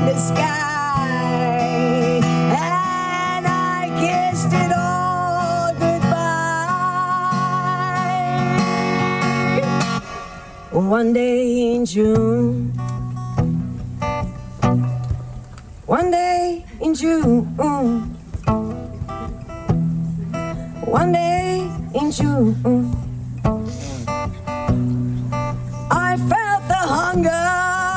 the sky, and I kissed it all goodbye. One day in June, one day in June, one day in June, I felt the hunger,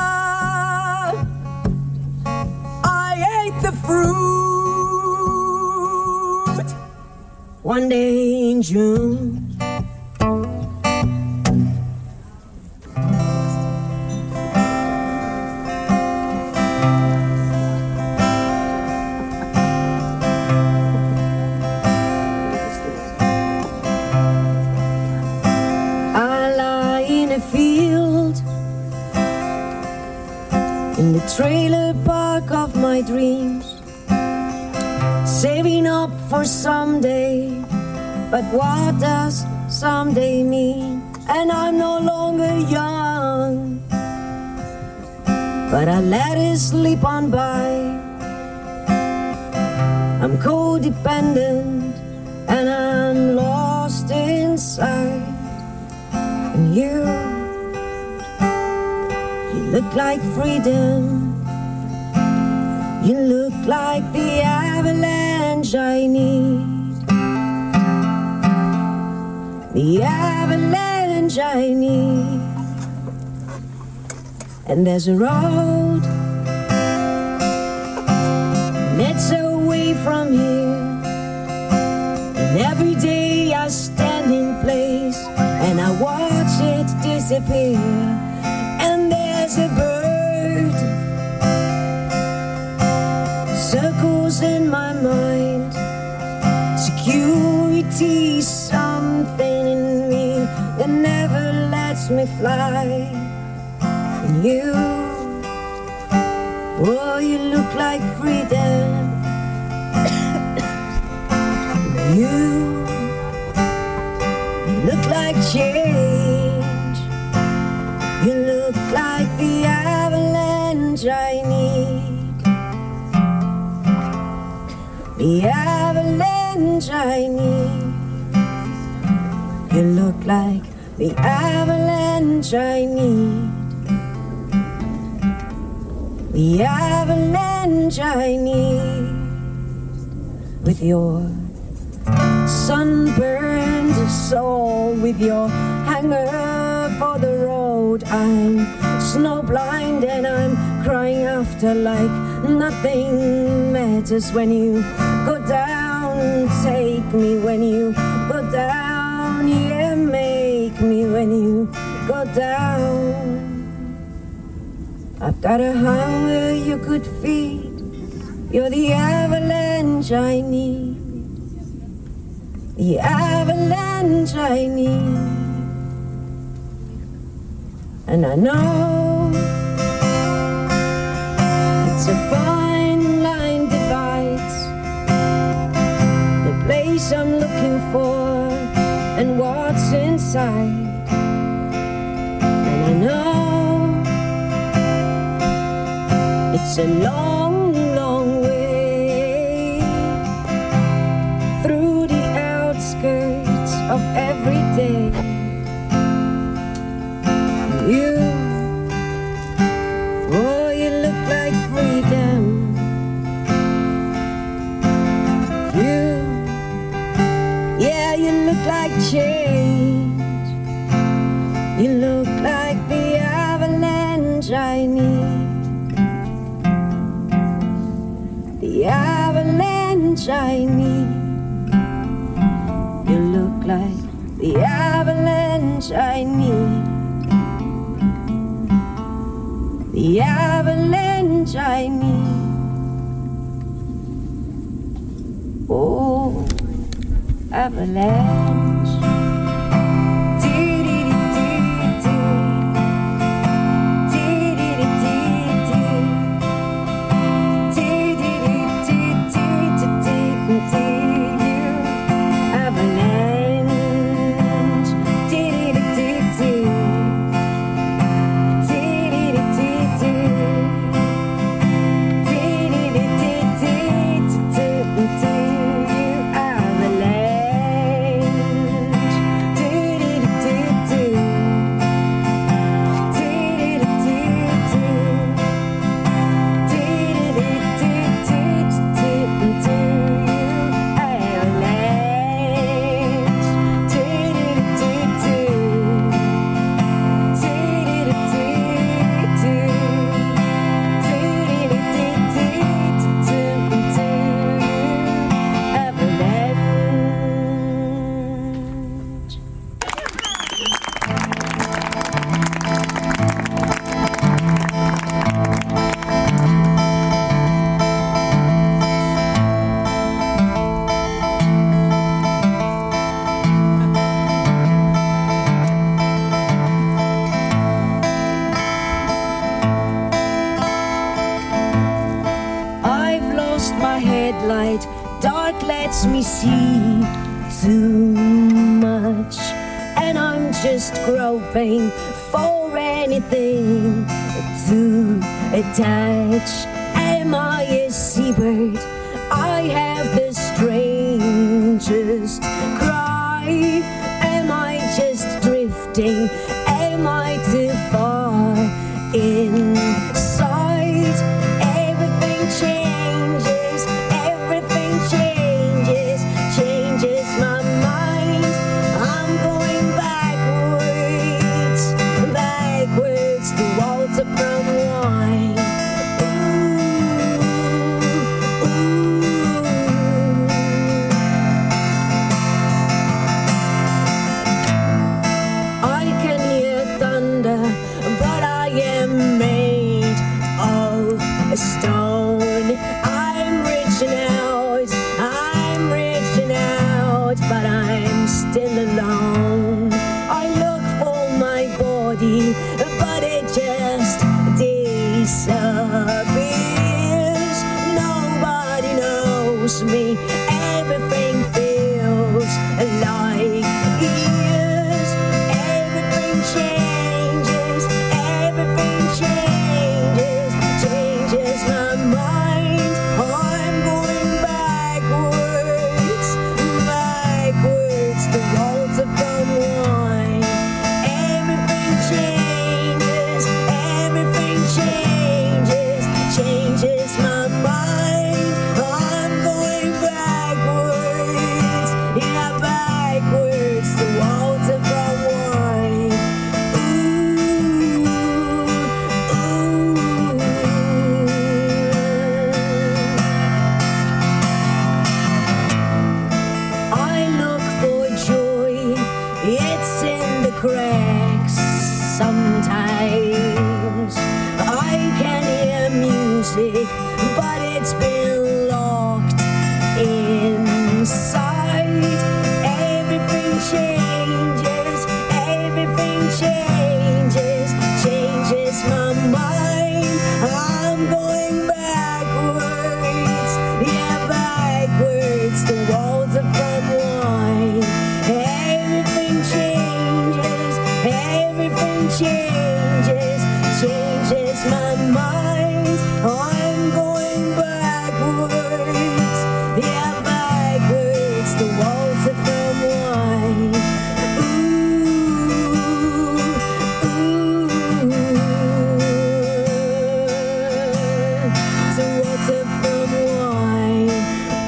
I ate the fruit. One day in June, in the trailer park of my dreams, saving up for someday. But what does someday mean? And I'm no longer young, but I let it slip on by. I'm codependent and I'm lost inside. And you look like freedom, you look like the avalanche I need, the avalanche I need. And there's a road that's away from here, and every day I stand in place and I watch it disappear. And there's a bird circles in my mind, security, something in me that never lets me fly. And you, oh, you look like freedom. You look like change. You look like the avalanche I need, the avalanche I need. You look like the avalanche I need, the avalanche I need. With your sunburned soul, with your hanger for the road, I'm snowblind and I'm crying after like nothing matters. When you go down, take me. When you go down, yeah, make me. When you go down, I've got a hunger you could feed. You're the avalanche I need, the avalanche I need. And I know it's a fine line divides the place I'm looking for and what's inside. And I know it's a long, long way through the outskirts of every day. You, oh, you look like freedom. You, yeah, you look like change. You look like the avalanche I need, the avalanche I need. You look like the avalanche I need, the avalanche I need. Oh, avalanche. my headlight, dark lets me see too much, and I'm just groping for anything to attach. Am I a seabird? I have the strangest cry. Am I just drifting? Am I too far inside? Everything changes, everything changes, changes my mind. I'm going backwards, backwards to Walter from wine. Stone. I'm reaching out, but I'm still alone. I look for my body, but it just disappears. Nobody knows me, everything feels like years. Everything changes, everything changes, changes my mind. I'm going backwards, backwards to Walter from wine. Everything changes, everything changes, changes my mind. I'm going backwards, yeah, backwards to Walter from wine. It's in the cracks sometimes. I can hear music, but it's been locked inside. Everything changes, everything changes, changes my mind. I'm going backwards, yeah, backwards to Walter from wine. Everything changes, everything changes, changes my mind. I'm going backwards, yeah, backwards to Walter from wine. To Walter from wine.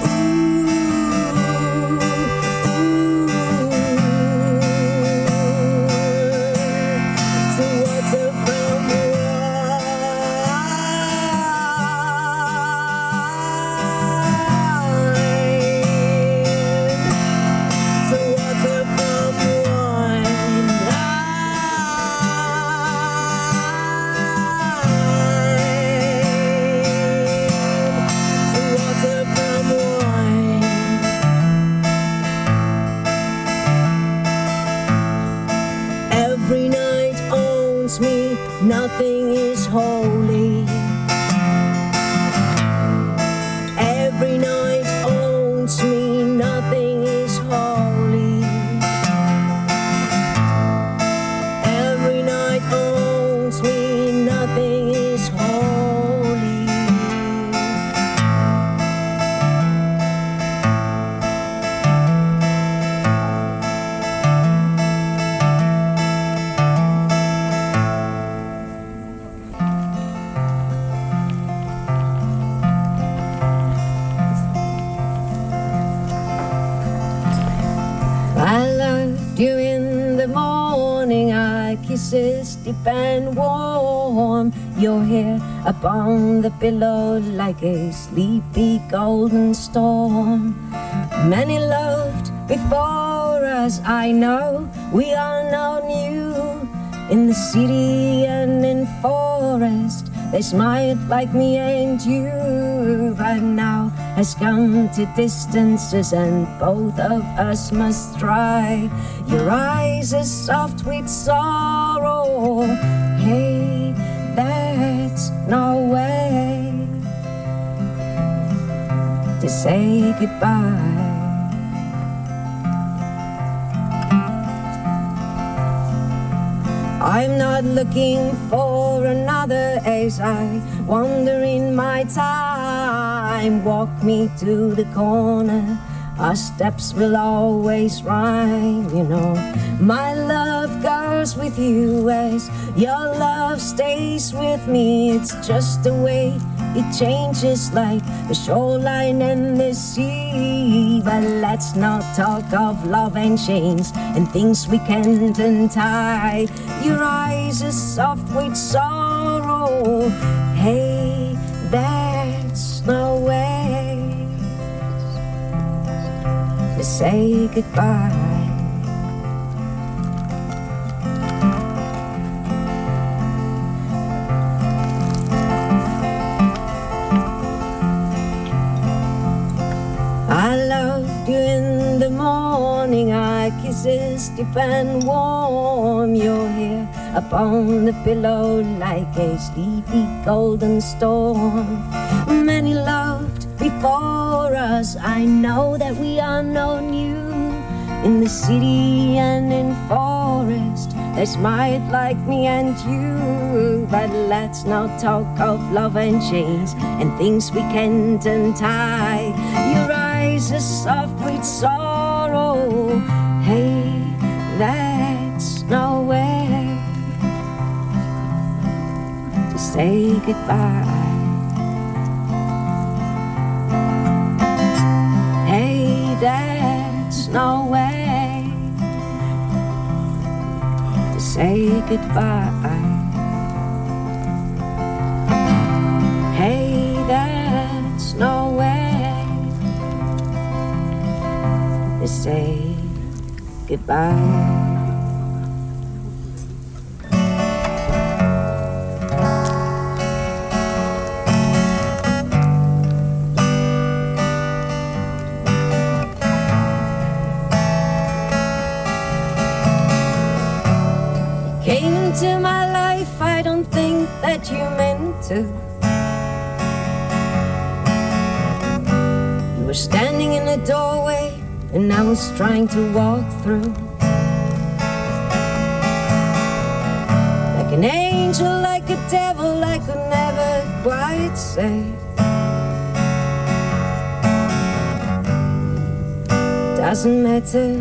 Every night owns me, nothing is holy. Every night owns me, nothing is holy. Every night owns me, nothing is holy. I loved you in the morning, our kisses deep and warm. Your hair upon the pillow like a sleepy golden storm. Many loved before us, I know. We are not new in the city and in forest. They smiled like me and you, but now has come to distances and both of us must try. Your eyes are soft with sorrow. Hey, that's no way. to say goodbye. I'm not looking for another as I wander in my time. Walk me to the corner, our steps will always rhyme, you know. My love goes with you as your love stays with me. It's just the way it changes like the shoreline and the sea. But let's not talk of love and chains and things we can't untie. Your eyes are soft with sorrow. Hey, that's no way to say goodbye. I loved you in the morning, our kisses deep and warm. You're here upon the pillow like a sleepy golden storm. Many loved before us, I know that we are no new. In the city and in forest, they smiled like me and you. But let's not talk of love and chains and things we can't untie. Your eyes are soft with sorrow. Hey, that's no way to say goodbye. Hey, that's no way to say goodbye. Hey, that's no way to say goodbye. Came into my life, I don't think that you meant to. You were standing in the doorway and I was trying to walk through. Like an angel, like a devil, I could never quite say. Doesn't matter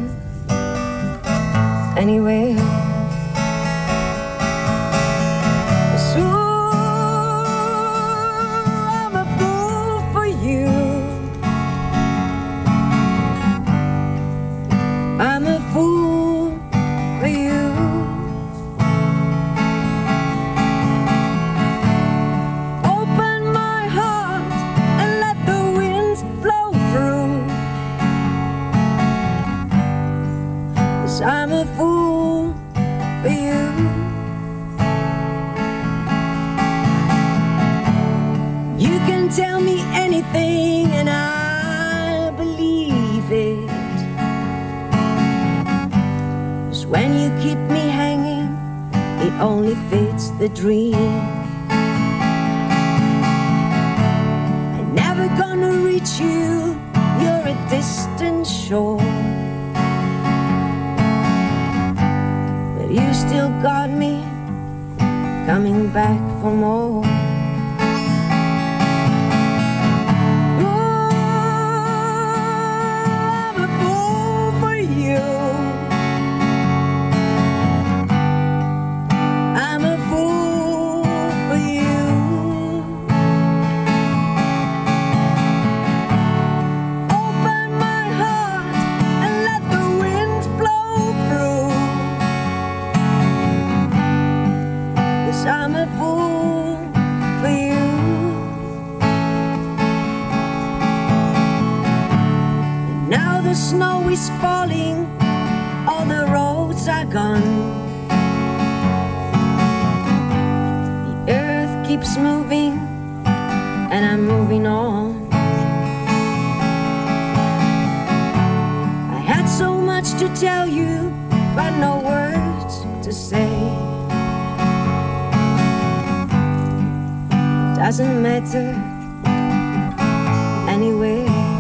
anyway. I'm a fool for you. Open my heart and let the winds blow through. 'Cause I'm a fool for you. You can tell me anything and I'll believe it. When you keep me hanging, it only fits the dream. I'm never gonna reach you, you're a distant shore. But you still got me, coming back for more. I'm a fool for you. And now the snow is falling, all the roads are gone. The earth keeps moving, and I'm moving on. I had so much to tell you, but no words to say. Doesn't matter anyway.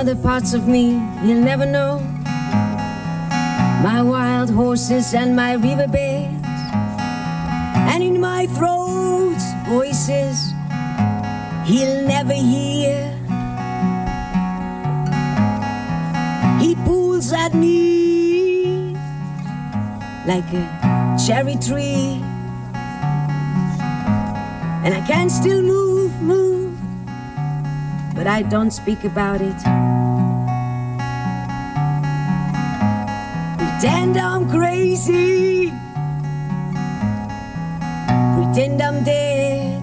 other parts of me you'll never know. My wild horses and my riverbeds, and in my throat voices he'll never hear. He pulls at me like a cherry tree, and I can still move, but I don't speak about it. Pretend I'm crazy, pretend I'm dead.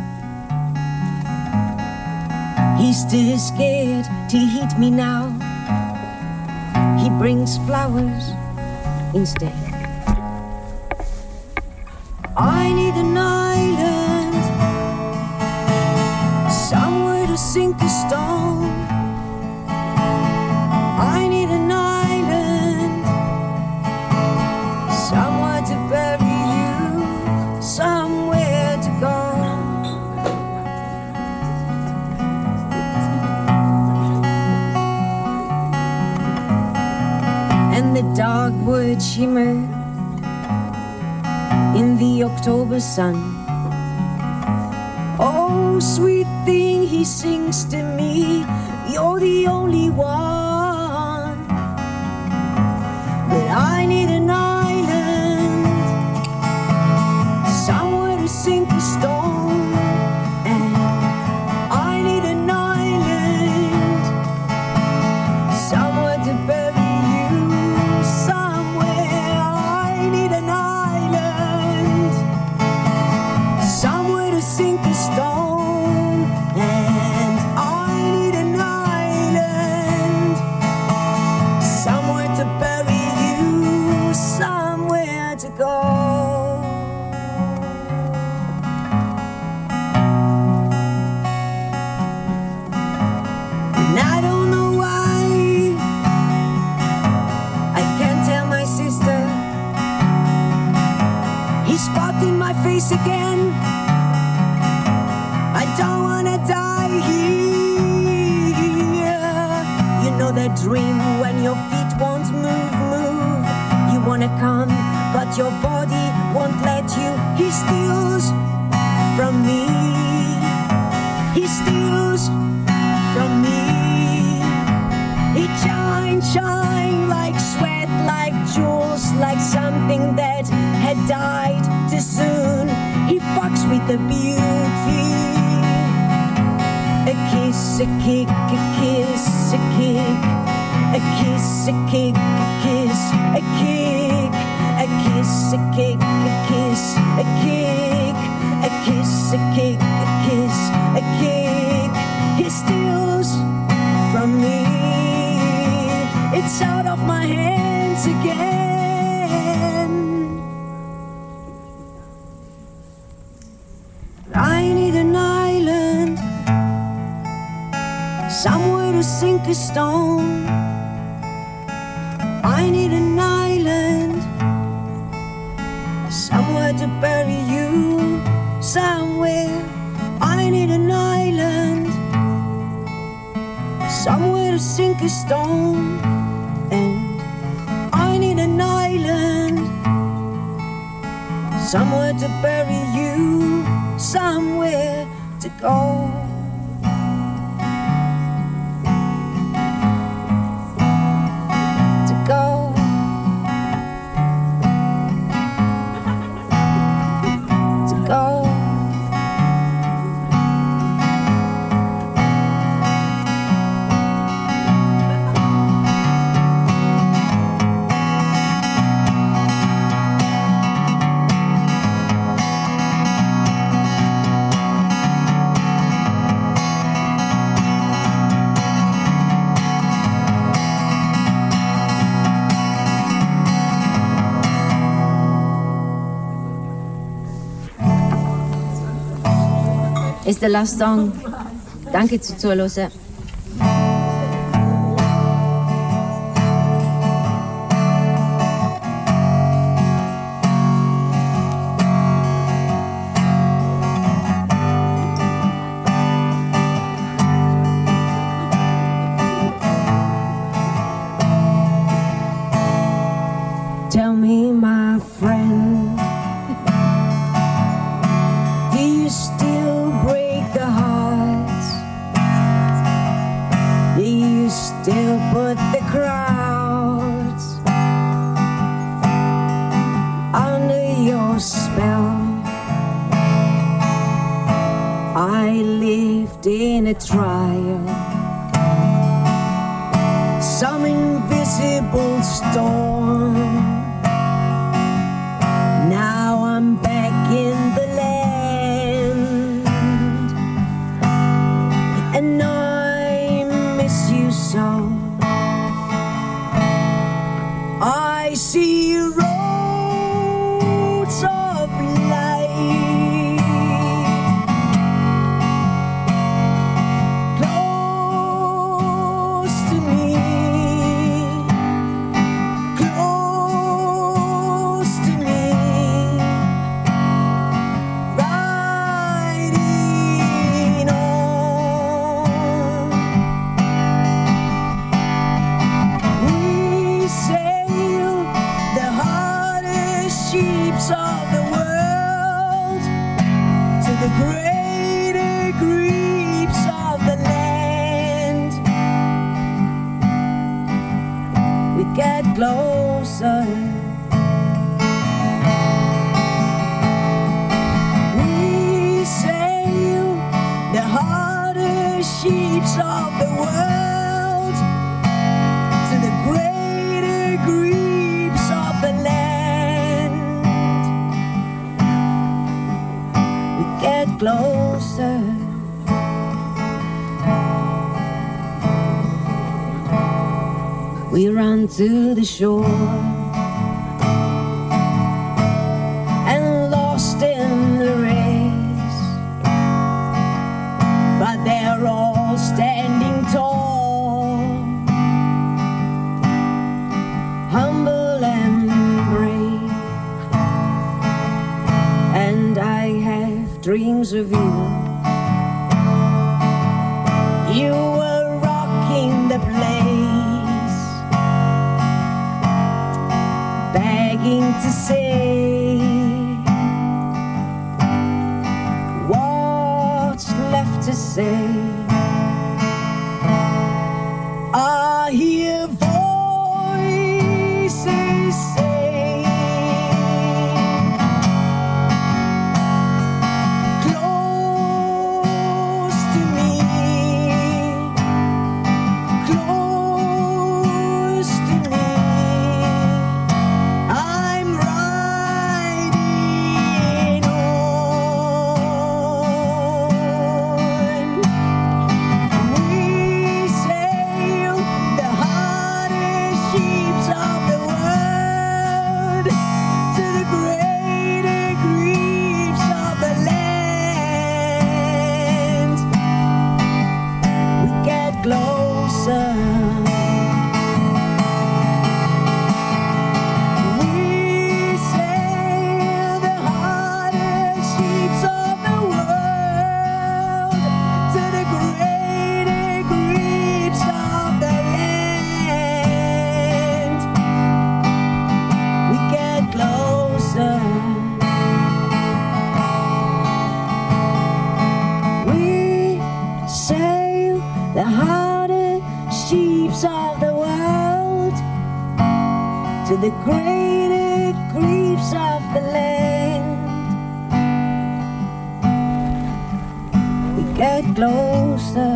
He's still scared to hit me now. He brings flowers instead. I need an island, somewhere to sink a stone. I need an island, somewhere to bury you, somewhere to go. And the dogwood shimmer in the October sun. Oh, sweet thing, he sings to me, you're the only one. But I need an island, somewhere to sink a stone. And I need an island, somewhere to bury you, somewhere. I need an island, somewhere to sink a stone. And I need an island, somewhere to bury you, somewhere to go. And I don't know why I can't tell my sister. He's spotting my face again. I don't wanna die here. You know that dream when your feet won't move. You wanna come, but your body won't let you. He steals from me. He steals from me. It shine like sweat, like jewels, like something that had died too soon. He fucks with the beauty. A kiss, a kick, a kiss, a kick. A kiss, a kick, a kiss, a kick. A kiss, a kick, a kiss, a kick. A kiss, a kick, a kiss, a kick. He steals from me. It's out of my hands again. I need an island, somewhere to sink a stone. I need an island, somewhere to bury you, somewhere. I need an island, somewhere to sink a stone. And I need an island, somewhere to bury you, somewhere to go. To go. To go. Ist der last song. Danke zu zuhören. I lived in a trial, some invisible storm. Now I'm back in the land, and I miss you so. I see roads of light, close to me, close to me, riding on. We sail the hardest ships of the world to the greater griefs of the land. We get closer. We sail the hardest ships of the world to the greater griefs of the land. We get closer. We run to the shore and lost in the race, but they're all standing tall, humble and brave, and I have dreams of you. You were rocking the place, begging to say what's left to say. I hear voices say, close to me, close to me. I'm riding on. We sail the hardest ships of the world to the greater griefs of the land. We get closer. We sail the hardest ships of the world to the greater griefs of the land. We get closer. We sail the hardest ships of the world to the greater griefs of the land. We get closer.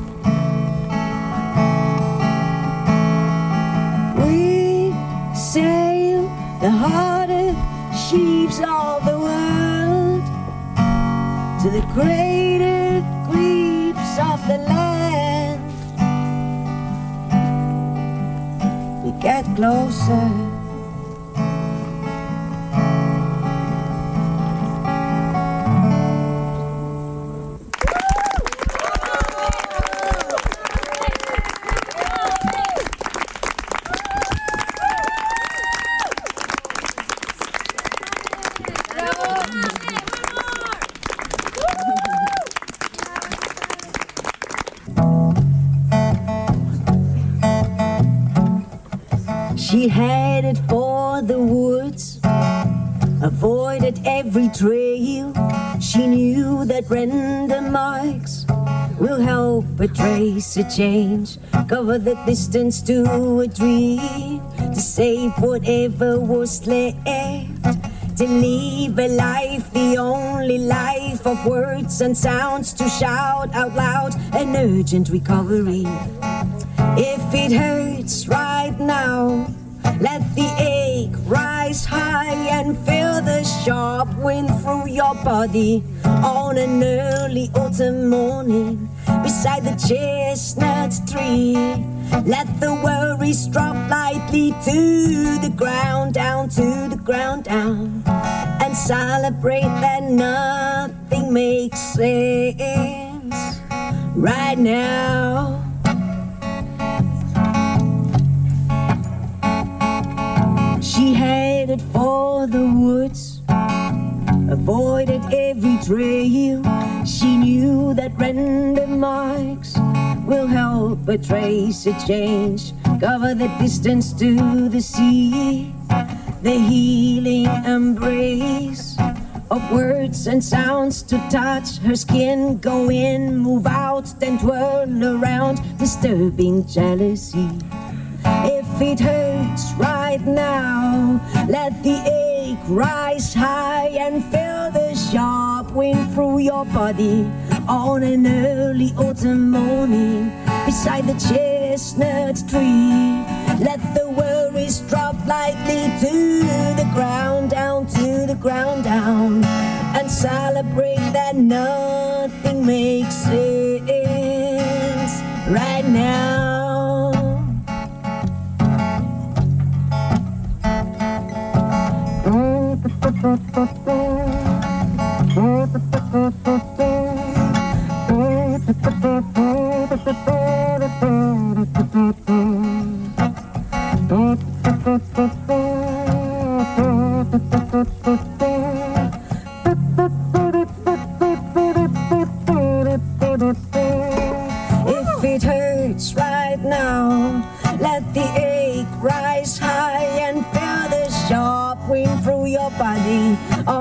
We sail the hardest ships of the world to the greater griefs of the land. We get closer. She headed for the woods, avoided every trail. She knew that random marks will help her trace a change, cover the distance to a dream, to save whatever was left, to live a life, the only life of words and sounds, to shout out loud an urgent recovery. If it hurts right now, let the ache rise high and feel the sharp wind through your body on an early autumn morning beside the chestnut tree. Let the worries drop lightly to the ground, down to the ground, down, and celebrate that nothing makes sense right now. She headed for the woods, avoided every trail. She knew that random marks will help her trace a change, cover the distance to the sea. The healing embrace of words and sounds to touch her skin. Go in, move out, then twirl around, disturbing jealousy. If it hurts right now, let the ache rise high and feel the sharp wind through your body on an early autumn morning beside the chestnut tree. Let the worries drop lightly to the ground, down to the ground, down, and celebrate that nothing makes sense right now. If it hurts right now, let the ache rise high and feel the sharp wind through your body